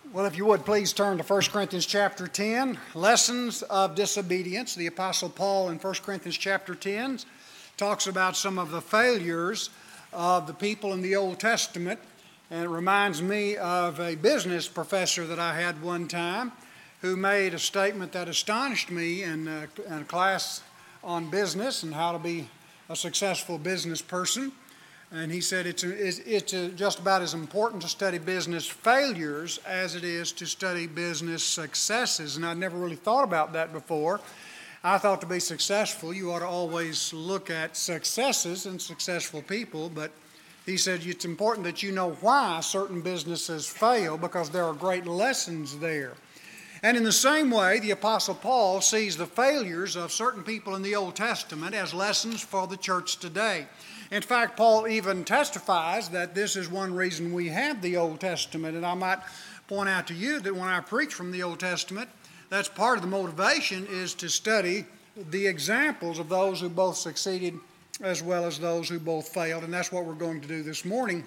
Well, if you would, please turn to 1 Corinthians chapter 10, Lessons of Disobedience. The Apostle Paul in 1 Corinthians chapter 10 talks about some of the failures of the people in the Old Testament. And it reminds me of a business professor that I had one time who made a statement that astonished me in a class on business and how to be a successful business person. And he said it's just about as important to study business failures as it is to study business successes. And I'd never really thought about that before. I thought to be successful, you ought to always look at successes and successful people. But he said it's important that you know why certain businesses fail, because there are great lessons there. And in the same way, the Apostle Paul sees the failures of certain people in the Old Testament as lessons for the church today. In fact, Paul even testifies that this is one reason we have the Old Testament. And I might point out to you that when I preach from the Old Testament, that's part of the motivation is to study the examples of those who both succeeded as well as those who both failed. And that's what we're going to do this morning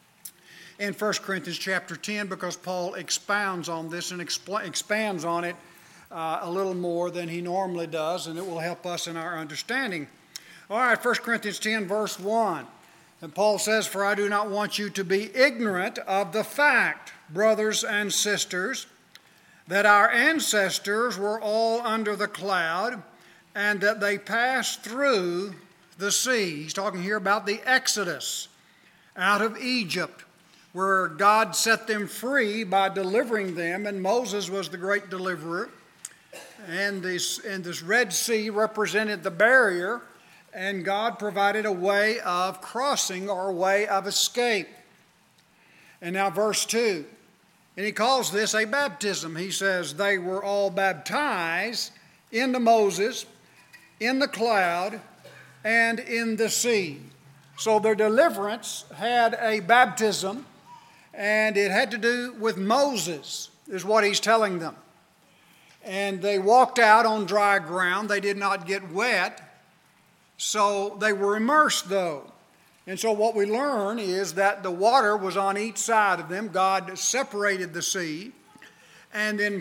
in 1 Corinthians chapter 10, because Paul expounds on this and expands on it a little more than he normally does, and it will help us in our understanding. All right, 1 Corinthians 10, verse 1. And Paul says, "For I do not want you to be ignorant of the fact, brothers and sisters, that our ancestors were all under the cloud, and that they passed through the sea." He's talking here about the Exodus out of Egypt, where God set them free by delivering them, and Moses was the great deliverer. And this Red Sea represented the barrier, and God provided a way of crossing or a way of escape. And now verse 2, and he calls this a baptism. He says they were all baptized into Moses, in the cloud, and in the sea. So their deliverance had a baptism, and it had to do with Moses, is what he's telling them. And they walked out on dry ground. They did not get wet. So they were immersed, though. And so what we learn is that the water was on each side of them. God separated the sea. And then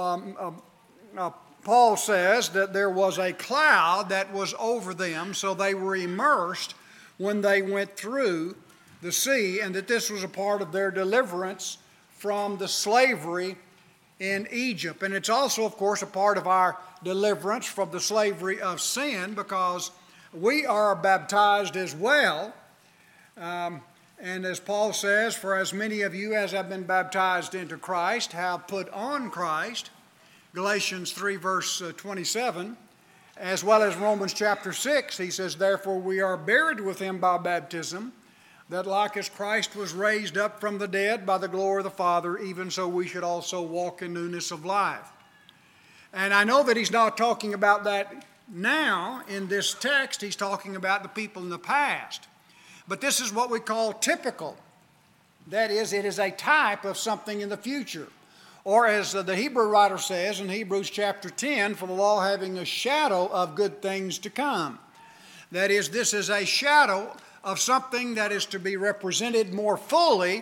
Paul says that there was a cloud that was over them, so they were immersed when they went through the sea, and that this was a part of their deliverance from the slavery in Egypt. And it's also, of course, a part of our deliverance from the slavery of sin, because we are baptized as well. And as Paul says, "For as many of you as have been baptized into Christ have put on Christ," Galatians 3 verse 27, as well as Romans chapter 6, he says, "Therefore we are buried with him by baptism, that like as Christ was raised up from the dead by the glory of the Father, even so we should also walk in newness of life." And I know that he's not talking about that now in this text. He's talking about the people in the past. But this is what we call typical. That is, it is a type of something in the future. Or as the Hebrew writer says in Hebrews chapter 10, "For the law having a shadow of good things to come." That is, this is a shadow of something that is to be represented more fully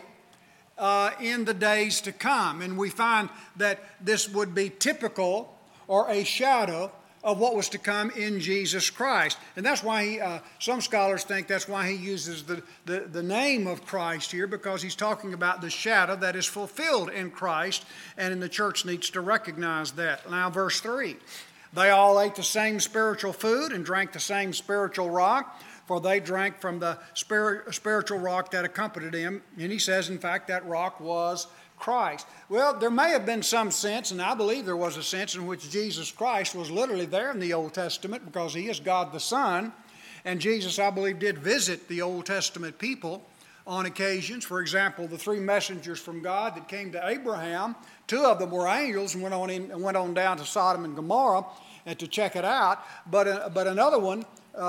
in the days to come. And we find that this would be typical or a shadow of what was to come in Jesus Christ. And that's why some scholars think that's why he uses the name of Christ here, because he's talking about the shadow that is fulfilled in Christ, and the church needs to recognize that. Now verse 3, "They all ate the same spiritual food and drank the same spiritual rock, for they drank from the spiritual rock that accompanied them." And he says, in fact, that rock was Christ. Well, there may have been some sense, and I believe there was a sense in which Jesus Christ was literally there in the Old Testament, because he is God the Son. And Jesus, I believe, did visit the Old Testament people on occasions. For example, the three messengers from God that came to Abraham, two of them were angels and went on down to Sodom and Gomorrah and to check it out. But another one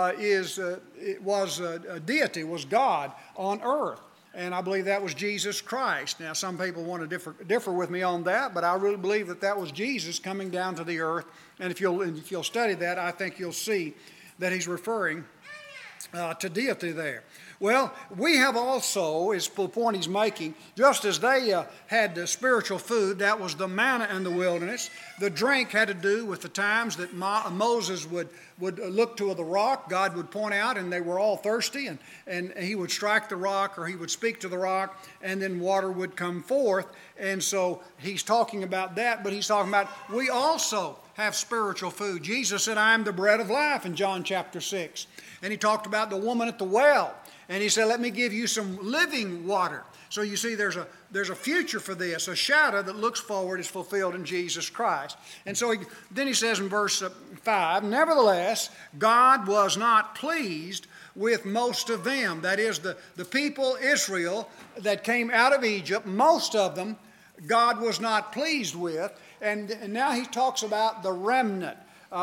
was a deity, was God on earth. And I believe that was Jesus Christ. Now, some people want to differ with me on that, but I really believe that was Jesus coming down to the earth. And if you'll study that, I think you'll see that he's referring to deity there. Well, we have also, is the point he's making, just as they had the spiritual food, that was the manna in the wilderness. The drink had to do with the times that Moses would look to the rock. God would point out, and they were all thirsty, and he would strike the rock, or he would speak to the rock, and then water would come forth. And so he's talking about that, but he's talking about we also have spiritual food. Jesus said, I am the bread of life in John chapter 6. And he talked about the woman at the well. And he said, let me give you some living water. So you see there's a future for this. A shadow that looks forward is fulfilled in Jesus Christ. And so then he says in verse 5, nevertheless, God was not pleased with most of them. That is, the people, Israel, that came out of Egypt, most of them, God was not pleased with. And now he talks about the remnant.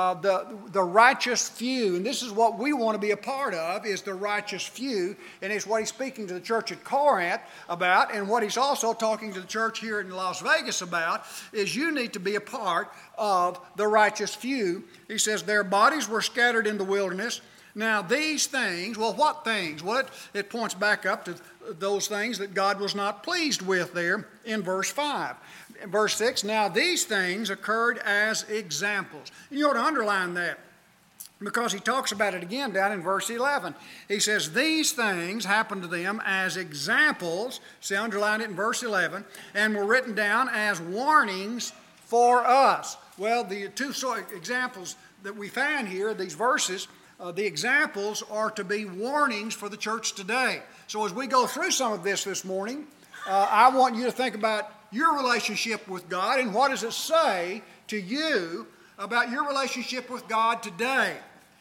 The righteous few, and this is what we want to be a part of, is the righteous few, and it's what he's speaking to the church at Corinth about, and what he's also talking to the church here in Las Vegas about, is you need to be a part of the righteous few. He says their bodies were scattered in the wilderness. Now these things, well, what things? Well, it points back up to those things that God was not pleased with there in verse 5. Verse 6, now these things occurred as examples. You ought to underline that because he talks about it again down in verse 11. He says, these things happened to them as examples, see, underline it in verse 11, and were written down as warnings for us. Well, the two examples that we find here, these verses, the examples are to be warnings for the church today. So as we go through some of this morning, I want you to think about your relationship with God and what does it say to you about your relationship with God today.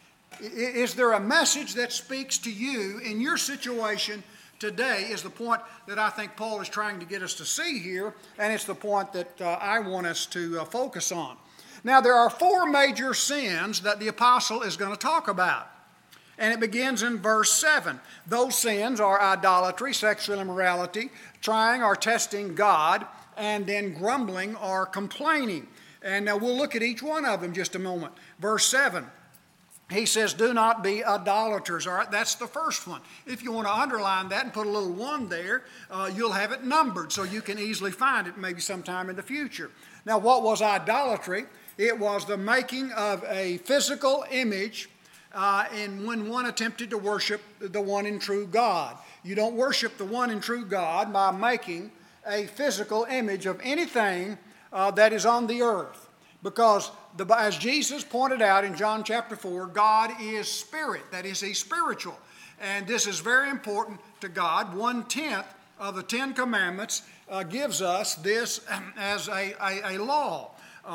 Is there a message that speaks to you in your situation today is the point that I think Paul is trying to get us to see here, and it's the point that I want us to focus on. Now, there are four major sins that the apostle is going to talk about. And it begins in verse 7. Those sins are idolatry, sexual immorality, trying or testing God, and then grumbling or complaining. And we'll look at each one of them just a moment. Verse 7, he says, do not be idolaters. All right, that's the first one. If you want to underline that and put a little one there, you'll have it numbered so you can easily find it maybe sometime in the future. Now, what was idolatry? It was the making of a physical image and when one attempted to worship the one and true God. You don't worship the one and true God by making a physical image of anything that is on the earth. Because as Jesus pointed out in John chapter 4, God is spirit. That is, he's spiritual. And this is very important to God. 1/10 of the Ten Commandments gives us this as a law.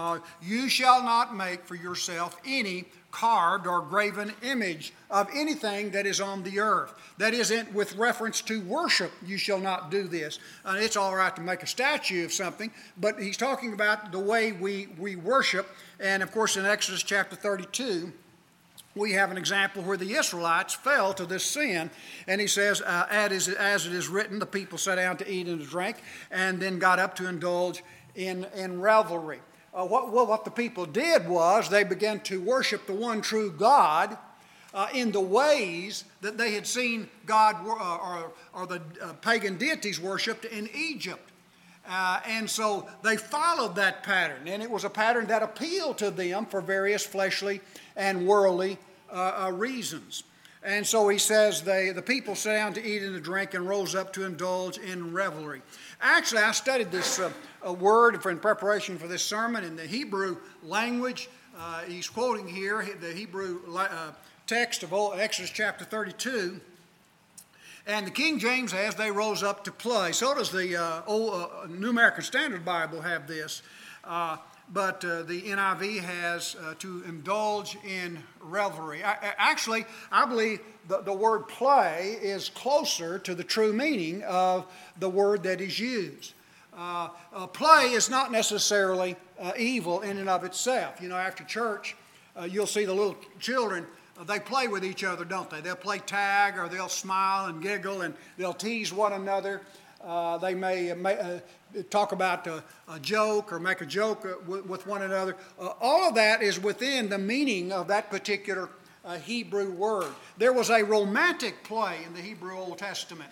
You shall not make for yourself any carved or graven image of anything that is on the earth. That isn't with reference to worship, you shall not do this. It's all right to make a statue of something, but he's talking about the way we worship. And of course in Exodus chapter 32, we have an example where the Israelites fell to this sin. And he says, as it is written, the people sat down to eat and to drink, and then got up to indulge in revelry. What the people did was they began to worship the one true God in the ways that they had seen God or the pagan deities worshipped in Egypt. And so they followed that pattern, and it was a pattern that appealed to them for various fleshly and worldly reasons. And so he says the people sat down to eat and to drink and rose up to indulge in revelry. Actually, I studied this word in preparation for this sermon in the Hebrew language. He's quoting here the Hebrew text of Exodus chapter 32. And the King James has, they rose up to play. So does the New American Standard Bible have this. But the NIV has to indulge in revelry. I believe the word play is closer to the true meaning of the word that is used. Play is not necessarily evil in and of itself. You know, after church, you'll see the little children, they play with each other, don't they? They'll play tag, or they'll smile and giggle, and they'll tease one another. They may talk about a joke or make a joke with one another. All of that is within the meaning of that particular Hebrew word. There was a romantic play in the Hebrew Old Testament.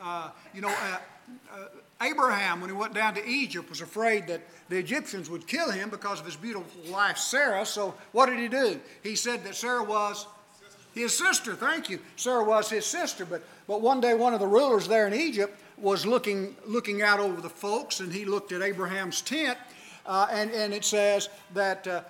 Abraham, when he went down to Egypt, was afraid that the Egyptians would kill him because of his beautiful wife Sarah. So what did he do? He said that Sarah was his sister. Thank you. Sarah was his sister. But one day one of the rulers there in Egypt was looking out over the folks, and he looked at Abraham's tent. And it says that, the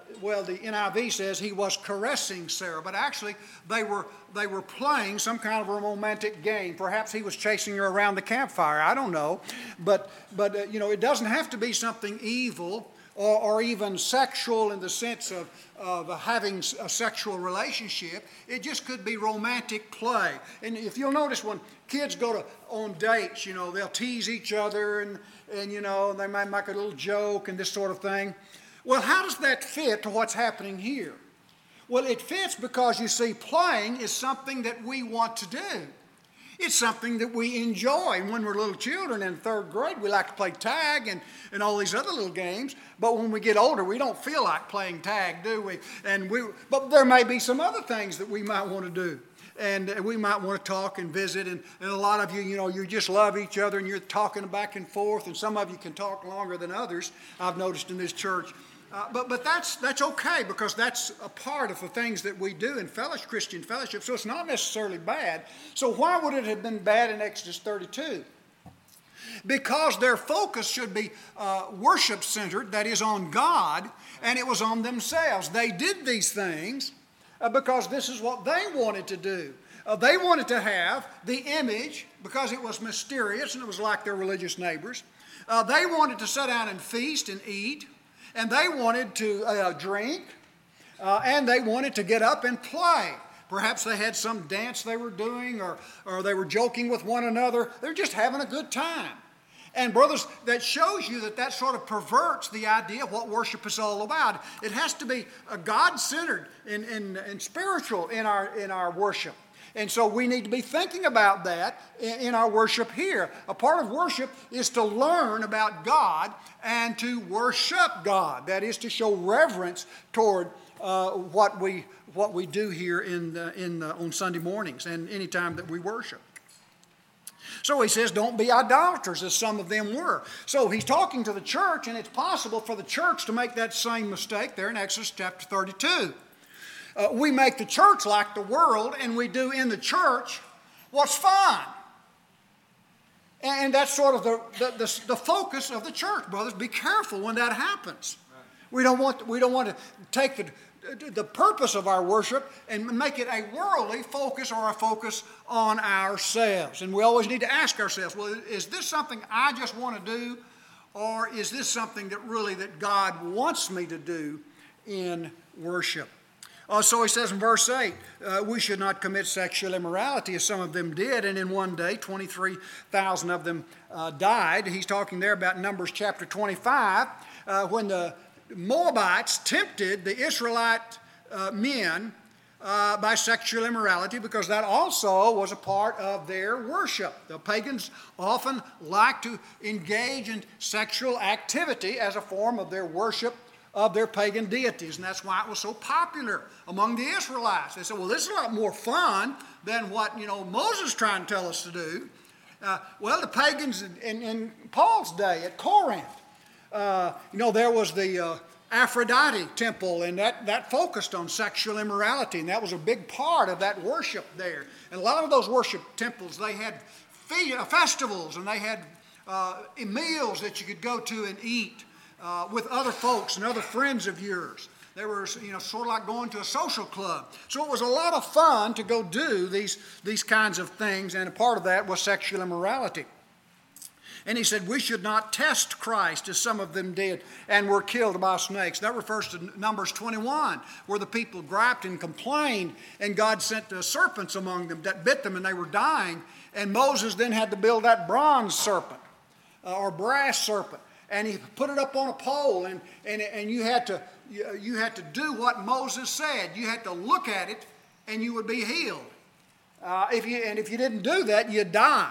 NIV says he was caressing Sarah, but actually they were playing some kind of a romantic game. Perhaps he was chasing her around the campfire. I don't know, but it doesn't have to be something evil or even sexual in the sense of having a sexual relationship. It just could be romantic play. And if you'll notice, when kids go on dates, they'll tease each other and they might make a little joke and this sort of thing. Well, how does that fit to what's happening here? Well, it fits because, you see, playing is something that we want to do. It's something that we enjoy. And when we're little children in third grade, we like to play tag and all these other little games. But when we get older, we don't feel like playing tag, do we? But there may be some other things that we might want to do. And we might want to talk and visit. And a lot of you, you just love each other and you're talking back and forth. And some of you can talk longer than others, I've noticed in this church. But that's okay, because that's a part of the things that we do in Christian fellowship. So it's not necessarily bad. So why would it have been bad in Exodus 32? Because their focus should be worship-centered, that is on God, and it was on themselves. They did these things because this is what they wanted to do. They wanted to have the image because it was mysterious and it was like their religious neighbors. They wanted to sit down and feast and eat. And they wanted to drink, and they wanted to get up and play. Perhaps they had some dance they were doing, or they were joking with one another. They're just having a good time. And brothers, that shows you that sort of perverts the idea of what worship is all about. It has to be God-centered and spiritual in our worship. And so we need to be thinking about that in our worship here. A part of worship is to learn about God and to worship God. That is to show reverence toward what we do here on Sunday mornings and any time that we worship. So he says, don't be idolaters, as some of them were. So he's talking to the church, and it's possible for the church to make that same mistake there in Exodus chapter 32. We make the church like the world, and we do in the church what's fun. And that's sort of the focus of the church, brothers. Be careful when that happens. Right. We don't want to take the purpose of our worship and make it a worldly focus or a focus on ourselves. And we always need to ask ourselves, well, is this something I just want to do, or is this something that God wants me to do in worship? So he says in verse 8, we should not commit sexual immorality as some of them did, and in one day 23,000 of them died. He's talking there about Numbers chapter 25, when the Moabites tempted the Israelite men by sexual immorality, because that also was a part of their worship. The pagans often like to engage in sexual activity as a form of their worship of their pagan deities, and that's why it was so popular among the Israelites. They said, well, this is a lot more fun than what Moses is trying to tell us to do. The pagans in Paul's day at Corinth, there was the Aphrodite temple, and that focused on sexual immorality, and that was a big part of that worship there. And a lot of those worship temples, they had festivals, and they had meals that you could go to and eat with other folks and other friends of yours. They were, sort of like going to a social club. So it was a lot of fun to go do these kinds of things, and a part of that was sexual immorality. And he said, we should not test Christ as some of them did and were killed by snakes. That refers to Numbers 21, where the people griped and complained, and God sent serpents among them that bit them, and they were dying. And Moses then had to build that bronze serpent or brass serpent. And he put it up on a pole, and you had to do what Moses said. You had to look at it, and you would be healed. If you didn't do that, you'd die.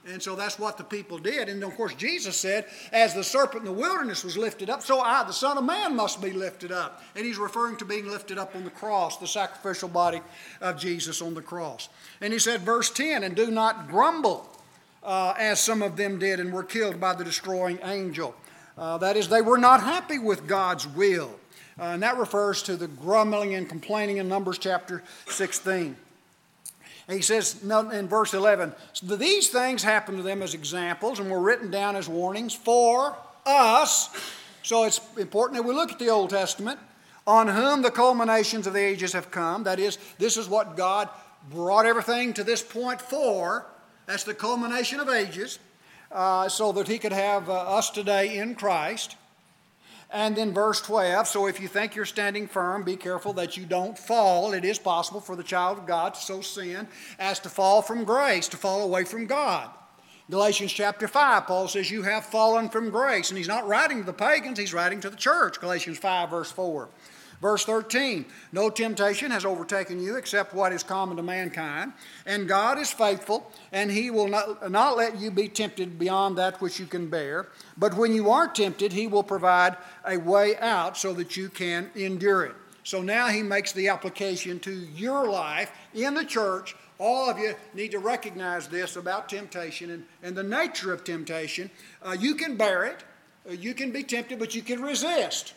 And so that's what the people did. And of course Jesus said, as the serpent in the wilderness was lifted up, so I, the Son of Man, must be lifted up. And he's referring to being lifted up on the cross, the sacrificial body of Jesus on the cross. And he said, verse 10, and do not grumble, as some of them did and were killed by the destroying angel. That is, they were not happy with God's will. And that refers to the grumbling and complaining in Numbers chapter 16. And he says in verse 11, these things happened to them as examples and were written down as warnings for us. So it's important that we look at the Old Testament, on whom the culminations of the ages have come. That is, this is what God brought everything to this point for. That's the culmination of ages, so that he could have us today in Christ. And then verse 12, so if you think you're standing firm, be careful that you don't fall. It is possible for the child of God to so sin as to fall from grace, to fall away from God. Galatians chapter 5, Paul says you have fallen from grace. And he's not writing to the pagans, he's writing to the church. Galatians 5 verse 4. Verse 13, no temptation has overtaken you except what is common to mankind. And God is faithful, and he will not let you be tempted beyond that which you can bear. But when you are tempted, he will provide a way out so that you can endure it. So now he makes the application to your life in the church. All of you need to recognize this about temptation and the nature of temptation. You can bear it. You can be tempted, but you can resist.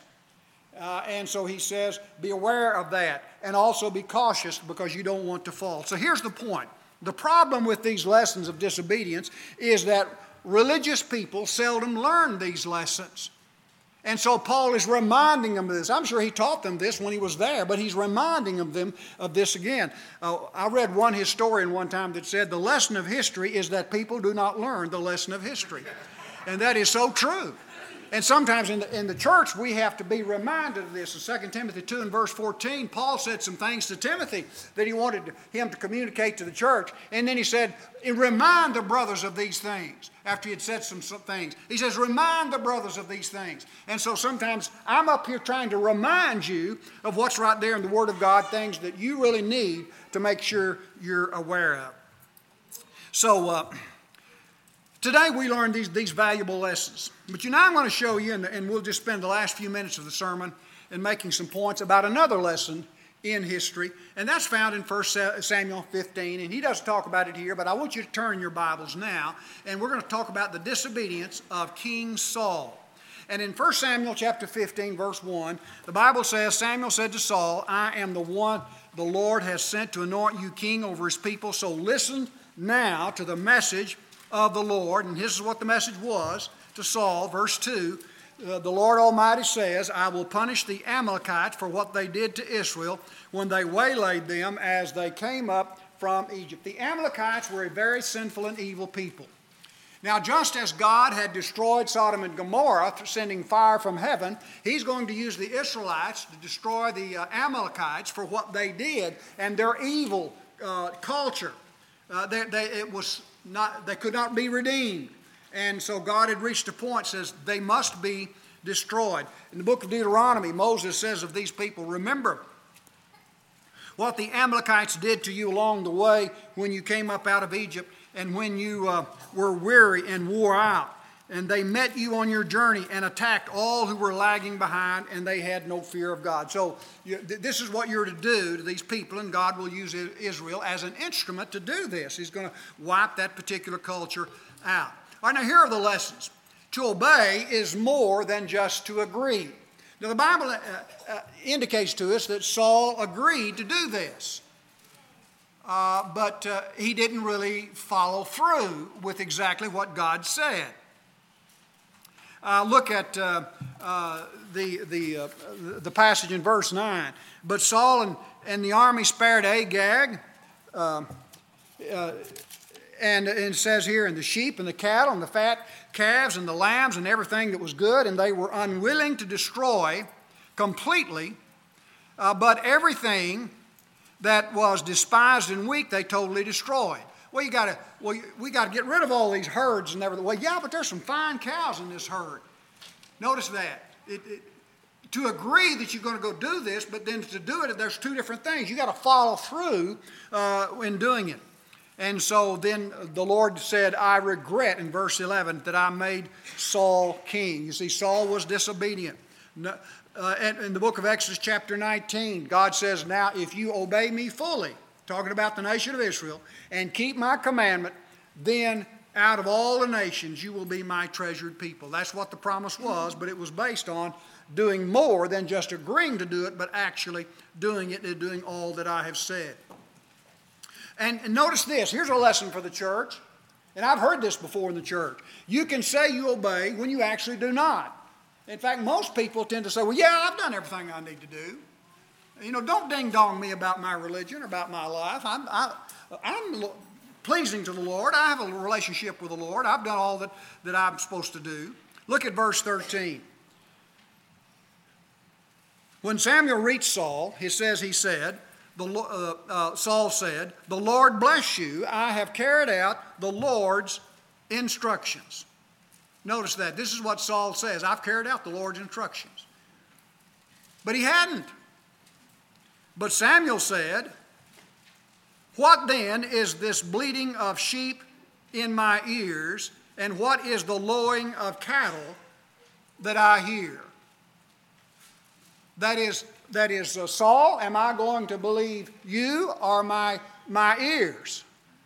And so he says, be aware of that and also be cautious because you don't want to fall. So here's the point. The problem with these lessons of disobedience is that religious people seldom learn these lessons. And so Paul is reminding them of this. I'm sure he taught them this when he was there, but he's reminding them of this again. I read one historian one time that said the lesson of history is that people do not learn the lesson of history. And that is so true. And sometimes in the church, we have to be reminded of this. In 2 Timothy 2 and verse 14, Paul said some things to Timothy that he wanted him to communicate to the church. And then he said, remind the brothers of these things. After he had said some things, he says, remind the brothers of these things. And so sometimes I'm up here trying to remind you of what's right there in the Word of God, things that you really need to make sure you're aware of. So, today we learned these valuable lessons. But I'm going to show you, and we'll just spend the last few minutes of the sermon in making some points about another lesson in history. And that's found in 1 Samuel 15. And he doesn't talk about it here, but I want you to turn your Bibles now. And we're going to talk about the disobedience of King Saul. And in 1 Samuel chapter 15, verse 1, the Bible says, Samuel said to Saul, I am the one the Lord has sent to anoint you king over his people. So listen now to the message of the Lord. And this is what the message was to Saul. Verse 2, the Lord Almighty says, I will punish the Amalekites for what they did to Israel when they waylaid them as they came up from Egypt. The Amalekites were a very sinful and evil people. Now, just as God had destroyed Sodom and Gomorrah, sending fire from heaven, he's going to use the Israelites to destroy the Amalekites for what they did and their evil culture. They could not be redeemed. And so God had reached a point, says they must be destroyed. In the book of Deuteronomy, Moses says of these people, remember what the Amalekites did to you along the way when you came up out of Egypt and when you were weary and wore out. And they met you on your journey and attacked all who were lagging behind, and they had no fear of God. So this is what you're to do to these people, and God will use Israel as an instrument to do this. He's going to wipe that particular culture out. All right, now here are the lessons. To obey is more than just to agree. Now the Bible indicates to us that Saul agreed to do this. But he didn't really follow through with exactly what God said. Look at the passage in verse 9. But Saul and the army spared Agag, and it says here, and the sheep and the cattle and the fat calves and the lambs and everything that was good, and they were unwilling to destroy completely, but everything that was despised and weak they totally destroyed. We got to get rid of all these herds and everything. Well, yeah, but there's some fine cows in this herd. Notice that. To agree that you're going to go do this, but then to do it, there's two different things. You got to follow through in doing it. And so then the Lord said, I regret, in verse 11, that I made Saul king. You see, Saul was disobedient. And in the book of Exodus chapter 19, God says, now if you obey me fully, talking about the nation of Israel, and keep my commandment, then out of all the nations you will be my treasured people. That's what the promise was, but it was based on doing more than just agreeing to do it, but actually doing it and doing all that I have said. And notice this, here's a lesson for the church, and I've heard this before in the church. You can say you obey when you actually do not. In fact, most people tend to say, well, yeah, I've done everything I need to do. You know, don't ding-dong me about my religion or about my life. I'm pleasing to the Lord. I have a relationship with the Lord. I've done all that I'm supposed to do. Look at verse 13. When Samuel reached Saul, Saul said, the Lord bless you. I have carried out the Lord's instructions. Notice that. This is what Saul says. I've carried out the Lord's instructions. But he hadn't. But Samuel said, what then is this bleating of sheep in my ears, and what is the lowing of cattle that I hear? That is, Saul, am I going to believe you or my ears?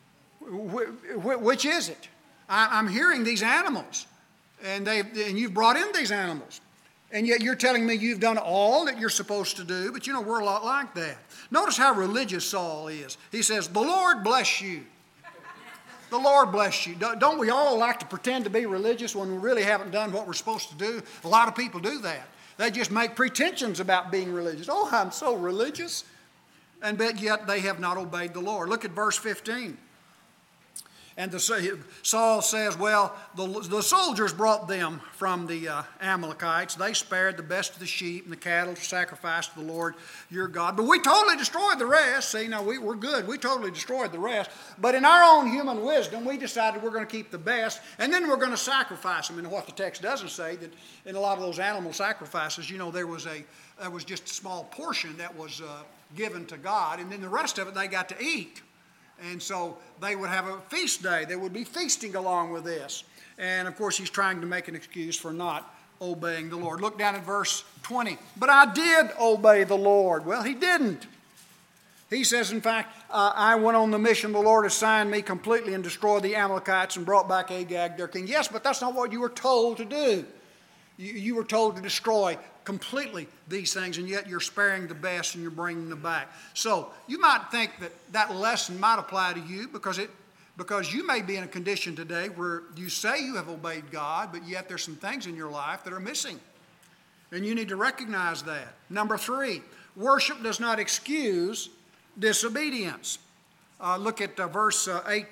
Which is it? I'm hearing these animals, and you've brought in these animals. And yet you're telling me you've done all that you're supposed to do, but you know, we're a lot like that. Notice how religious Saul is. He says, the Lord bless you. The Lord bless you. Don't we all like to pretend to be religious when we really haven't done what we're supposed to do? A lot of people do that. They just make pretensions about being religious. Oh, I'm so religious. And yet they have not obeyed the Lord. Look at verse 15. And Saul says, well, the soldiers brought them from the Amalekites. They spared the best of the sheep and the cattle to sacrifice to the Lord your God. But we totally destroyed the rest. See, now we're good. We totally destroyed the rest. But in our own human wisdom, we decided we're going to keep the best, and then we're going to sacrifice them. And what the text doesn't say, that in a lot of those animal sacrifices, you know, there was just a small portion that was given to God, and then the rest of it they got to eat. And so they would have a feast day. They would be feasting along with this. And of course, he's trying to make an excuse for not obeying the Lord. Look down at verse 20. But I did obey the Lord. Well, he didn't. He says, in fact, I went on the mission the Lord assigned me completely and destroyed the Amalekites and brought back Agag their king. Yes, but that's not what you were told to do. You were told to destroy completely these things, and yet you're sparing the best and you're bringing them back. So you might think that lesson might apply to you because you may be in a condition today where you say you have obeyed God, but yet there's some things in your life that are missing. And you need to recognize that. Number 3, worship does not excuse disobedience. Look at verse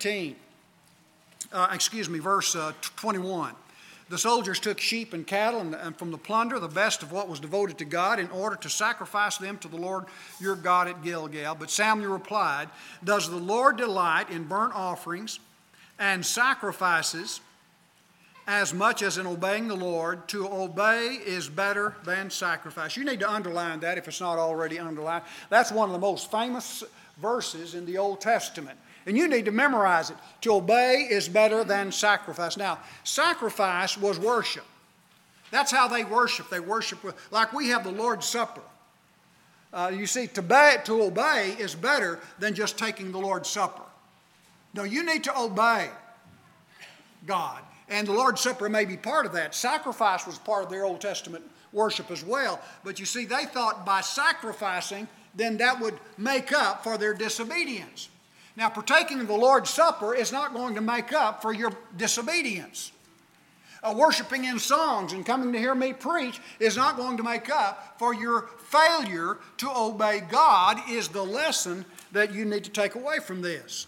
21. The soldiers took sheep and cattle and from the plunder, the best of what was devoted to God, in order to sacrifice them to the Lord your God at Gilgal. But Samuel replied, does the Lord delight in burnt offerings and sacrifices as much as in obeying the Lord? To obey is better than sacrifice. You need to underline that if it's not already underlined. That's one of the most famous verses in the Old Testament. And you need to memorize it. To obey is better than sacrifice. Now, sacrifice was worship. That's how they worship. They worship like we have the Lord's Supper. You see, to obey is better than just taking the Lord's Supper. No, you need to obey God. And the Lord's Supper may be part of that. Sacrifice was part of their Old Testament worship as well. But you see, they thought by sacrificing, then that would make up for their disobedience. Now, partaking of the Lord's Supper is not going to make up for your disobedience. Worshiping in songs and coming to hear me preach is not going to make up for your failure to obey God, is the lesson that you need to take away from this.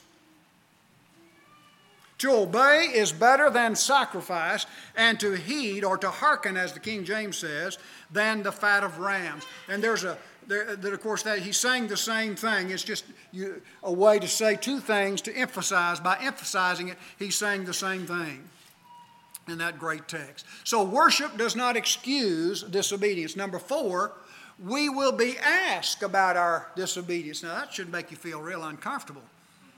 To obey is better than sacrifice, and to heed, or to hearken, as the King James says, than the fat of rams. And of course, he's saying the same thing. It's just a way to say two things to emphasize. By emphasizing it, he's saying the same thing in that great text. So worship does not excuse disobedience. Number 4, we will be asked about our disobedience. Now, that should make you feel real uncomfortable.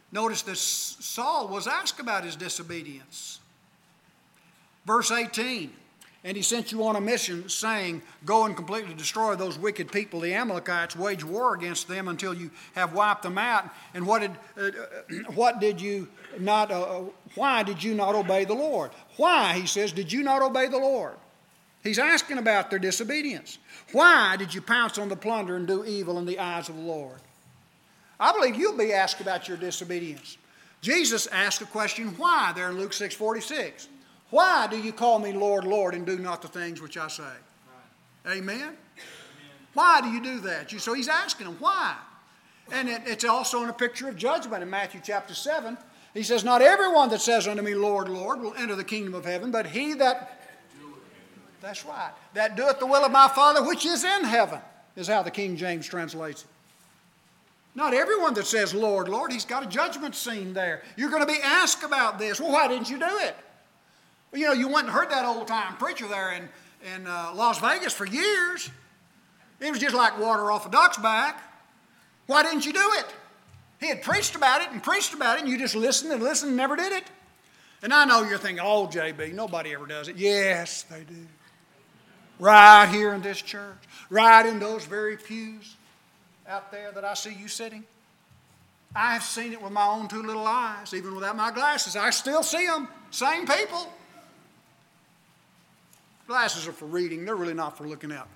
Notice that Saul was asked about his disobedience. Verse 18, and he sent you on a mission, saying, go and completely destroy those wicked people, the Amalekites, wage war against them until you have wiped them out. And why did you not obey the Lord? Why, he says, did you not obey the Lord? He's asking about their disobedience. Why did you pounce on the plunder and do evil in the eyes of the Lord? I believe you'll be asked about your disobedience. Jesus asked a question, why, there in Luke 6:46. Why do you call me Lord, Lord, and do not the things which I say? Right. Amen? Why do you do that? So he's asking them, why? And it's also in a picture of judgment in Matthew chapter 7. He says, not everyone that says unto me, Lord, Lord, will enter the kingdom of heaven, but he that, that's right, that doeth the will of my Father which is in heaven, is how the King James translates it. Not everyone that says, Lord, Lord, he's got a judgment scene there. You're going to be asked about this. Well, why didn't you do it? Well, you know, you went and heard that old-time preacher there in Las Vegas for years. It was just like water off a duck's back. Why didn't you do it? He had preached about it, and you just listened and never did it. And I know you're thinking, oh, JB, nobody ever does it. Yes, they do. Right here in this church. Right in those very pews out there that I see you sitting. I've seen it with my own two little eyes, even without my glasses. I still see them. Same people. Glasses are for reading. They're really not for looking out.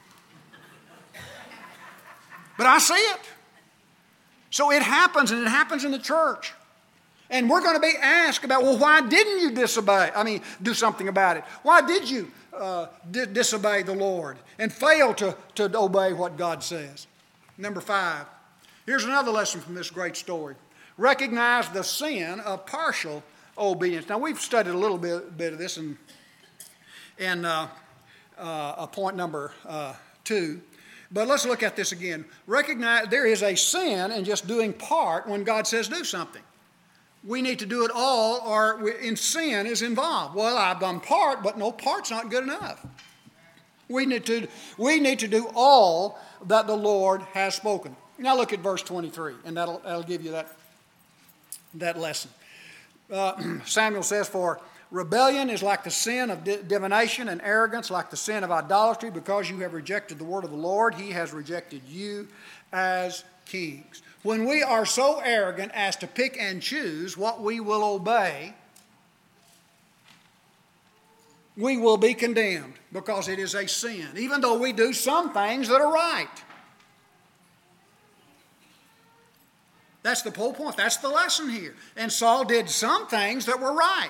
But I see it. So it happens, and it happens in the church. And we're going to be asked about, well, why didn't you do something about it? Why did you disobey the Lord and fail to obey what God says? Number 5, here's another lesson from this great story. Recognize the sin of partial obedience. Now, we've studied a little bit of this in point number 2. But let's look at this again. Recognize there is a sin in just doing part when God says do something. We need to do it all, or sin is involved. Well, I've done part, but no, part's not good enough. We need to do all that the Lord has spoken. Now look at verse 23, and that'll give you that lesson. Samuel says, for rebellion is like the sin of divination, and arrogance like the sin of idolatry. Because you have rejected the word of the Lord, he has rejected you as kings. When we are so arrogant as to pick and choose what we will obey, we will be condemned because it is a sin, even though we do some things that are right. That's the whole point. That's the lesson here. And Saul did some things that were right.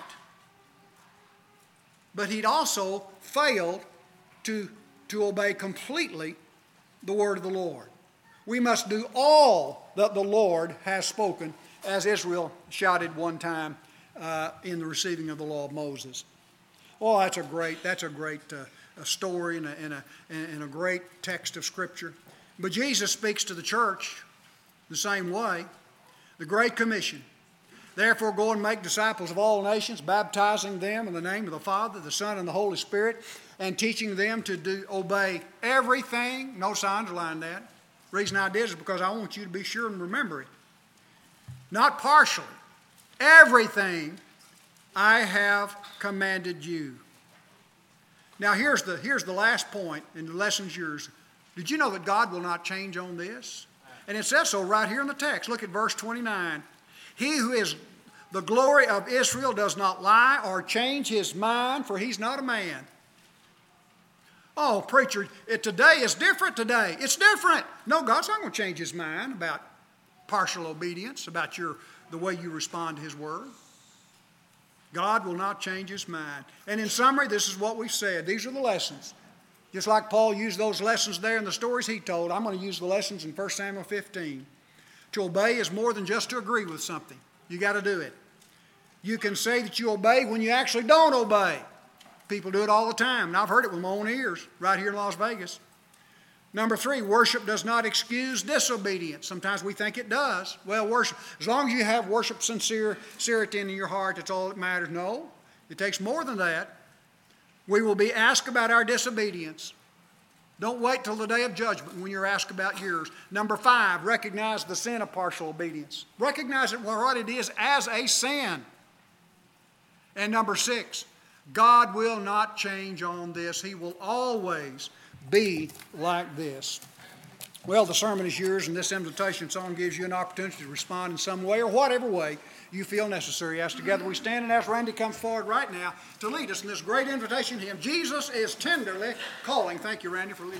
But he'd also failed to obey completely the word of the Lord. We must do all that the Lord has spoken, as Israel shouted one time in the receiving of the law of Moses. Oh, that's a great story and a great text of Scripture. But Jesus speaks to the church the same way. The Great Commission. Therefore, go and make disciples of all nations, baptizing them in the name of the Father, the Son, and the Holy Spirit, and teaching them to obey everything. Notice I underlined that. The reason I did is because I want you to be sure and remember it. Not partially. Everything I have commanded you. Now here's the last point, and the lesson's yours. Did you know that God will not change on this? And it says so right here in the text. Look at verse 29. He who is the glory of Israel does not lie or change his mind, for he's not a man. Oh, preacher, today is different today. It's different. No, God's not going to change his mind about partial obedience, about the way you respond to his word. God will not change his mind. And in summary, this is what we've said. These are the lessons. Just like Paul used those lessons there in the stories he told, I'm going to use the lessons in 1 Samuel 15. To obey is more than just to agree with something. You got to do it. You can say that you obey when you actually don't obey. People do it all the time, and I've heard it with my own ears right here in Las Vegas. Number 3, worship does not excuse disobedience. Sometimes we think it does. Well, worship, as long as you have worship sincerity in your heart, that's all that matters. No, it takes more than that. We will be asked about our disobedience. Don't wait till the day of judgment when you're asked about yours. Number 5, recognize the sin of partial obedience. Recognize it for what it is as a sin. And number 6, God will not change on this. He will always be like this. Well, the sermon is yours, and this invitation song gives you an opportunity to respond in some way or whatever way you feel necessary. As together we stand and as Randy comes forward right now to lead us in this great invitation hymn, Jesus is tenderly calling. Thank you, Randy, for leading.